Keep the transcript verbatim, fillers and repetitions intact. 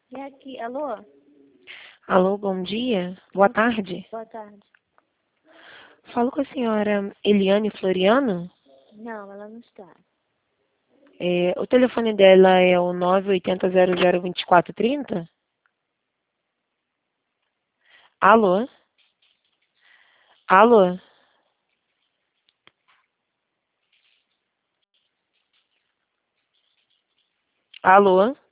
É aqui, alô? Alô, bom dia. Boa tarde. Boa tarde. Falo com a senhora Eliane Floriano. Não, ela não está. É, o telefone dela é o nove oito zero zero zero dois quatro três zero. Alô? Alô? Alô?